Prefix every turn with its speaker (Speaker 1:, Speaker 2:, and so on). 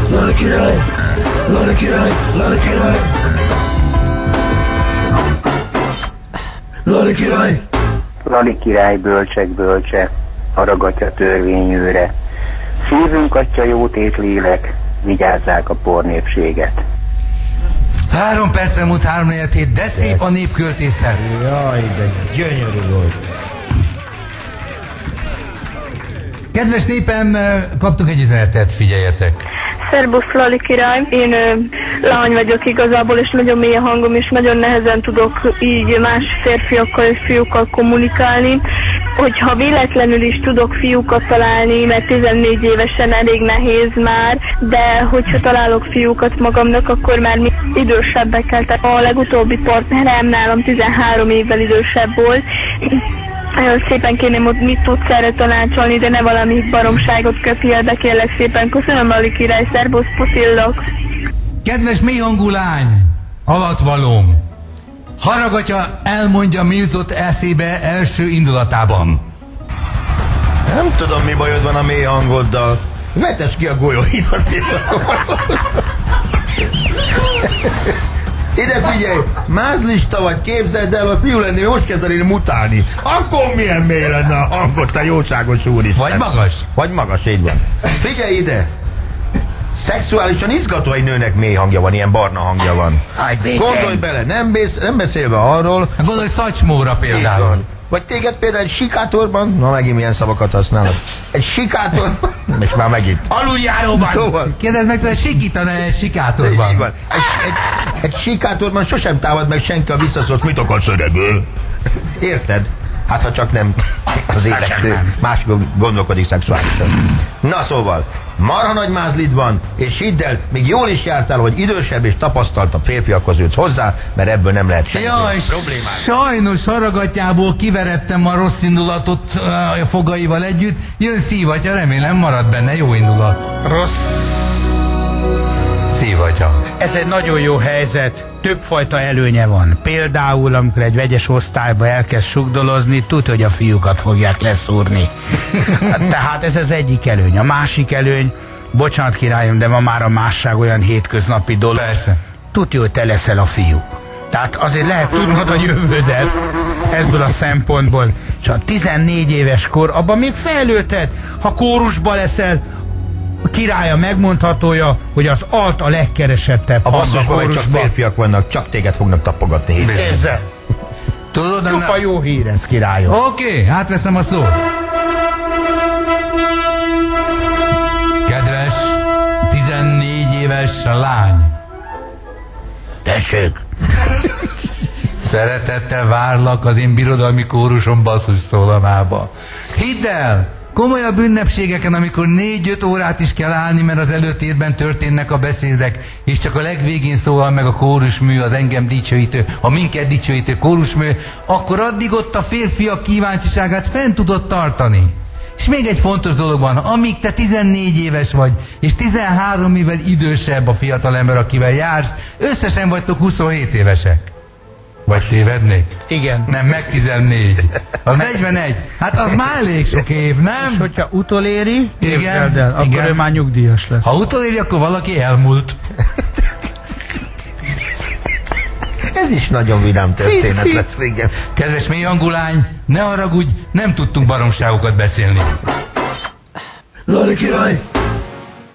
Speaker 1: Lali király, Lali király, Lali király, Lali király.
Speaker 2: Lali király bölcsek bölcse, haragatja törvényőre. Szívünk atya jót és lélek, vigyázzák a pornépséget.
Speaker 3: 3 perc múlt 3-4, de szép a népköltészet.
Speaker 4: Jaj, de gyönyörű volt.
Speaker 3: Kedves népem, kaptunk egy üzenetet, figyeljetek.
Speaker 5: Szerbusz Lali király, én lány vagyok igazából, és nagyon mély a hangom, és nagyon nehezen tudok így más férfiakkal és fiúkkal kommunikálni. Hogyha véletlenül is tudok fiúkat találni, mert 14 évesen elég nehéz már, de hogyha találok fiúkat magamnak, akkor már idősebbekkel. Tehát a legutóbbi partnerem nálam 13 évvel idősebb volt. Nagyon szépen kérném, hogy mit tudsz erre tanácsolni, de ne valami baromságot köpjél, de kérlek szépen. Köszönöm, Lali király, szervusz, puszillak.
Speaker 3: Kedves mélyhangú lány, alatvalóm, haragatja, elmondja, mi jutott eszébe első indulatában.
Speaker 4: Nem tudom, mi bajod van a mély hangoddal. Vetes ki a golyóhidat. Ide figyelj, mázlista vagy, képzeld el, a fiú lenni, most kezdeni mutálni. Akkor milyen mély lenne a hangod, te jóságos úristen.
Speaker 3: Vagy magas.
Speaker 4: Vagy magas, így van. Figyelj ide! Szexuálisan izgató egy nőnek mély hangja van, ilyen barna hangja van. Gondolj bele, nem beszélve arról...
Speaker 3: Gondolj Szatymóra például.
Speaker 4: Vagy téged például egy sikátorban, na megint milyen szavakat használok. Egy sikátorban, és már megint.
Speaker 3: Aluljáróban.
Speaker 4: Szóval.
Speaker 3: Kérdezd meg tőle, sikítana egy sikátorban.
Speaker 4: Így van. Egy sikátorban sosem támad meg senki a visszaszólsz, mit akarsz öregből? Érted? Hát ha csak nem az élet más gondolkodik szexuálisan. Na szóval, marha nagy mázlid van, és hidd el, még jól is jártál, hogy idősebb és tapasztaltabb férfiakhoz ülsz hozzá, mert ebből nem lehet semmi problémát.
Speaker 3: Sajnos haragatjából kiverettem a rossz indulatot a fogaival együtt. Jön szívatya, remélem marad benne jó indulat.
Speaker 6: Rossz
Speaker 3: szívatya.
Speaker 6: Ez egy nagyon jó helyzet, többfajta előnye van. Például, amikor egy vegyes osztályba elkezd sugdolozni, tudja, hogy a fiúkat fogják leszúrni. Tehát ez az egyik előny. A másik előny, bocsánat királyom, de ma már a másság olyan hétköznapi dolog.
Speaker 3: Persze.
Speaker 6: Tudja, hogy te leszel a fiú. Tehát azért lehet tudnod a jövődet ebből a szempontból. És a 14 éves kor, abban még fejlődhet, ha kórusba leszel, a királya megmondhatója, hogy az alt a legkeresettebb.
Speaker 4: A basszusban csak férfiak vannak, csak téged fognak tapogatni hétfőn.
Speaker 6: Ezzel.
Speaker 3: Tudod,
Speaker 6: Csupa jó hír ez, királyom.
Speaker 3: Oké, átveszem a szót. Kedves 14 éves lány.
Speaker 6: Tessék.
Speaker 3: Szeretettel várlak az én birodalmi kórusom basszus szólamába. Hidd el! Komolyabb ünnepségeken, amikor 4-5 órát is kell állni, mert az előtérben történnek a beszédek, és csak a legvégén szólal meg a kórusmű, az engem dicsőítő, a minket dicsőítő kórusmű, akkor addig ott a férfiak kíváncsiságát fent tudod tartani. És még egy fontos dolog van, amíg te 14 éves vagy, és 13 évvel idősebb a fiatalember, akivel jársz, összesen vagytok 27 évesek. Vagy tévednék?
Speaker 6: Igen.
Speaker 3: Nem, meg 14. Az 41. Hát az már elég sok év, nem?
Speaker 6: És hogyha utoléri,
Speaker 3: igen,
Speaker 6: el, akkor
Speaker 3: igen.
Speaker 6: ő már nyugdíjas lesz.
Speaker 3: Ha utoléri, akkor valaki elmúlt.
Speaker 4: Ez is nagyon vidám történet lesz, igen.
Speaker 3: Kedves mélyhangú lány, ne haragudj, nem tudtunk baromságokat beszélni.
Speaker 1: Lali király,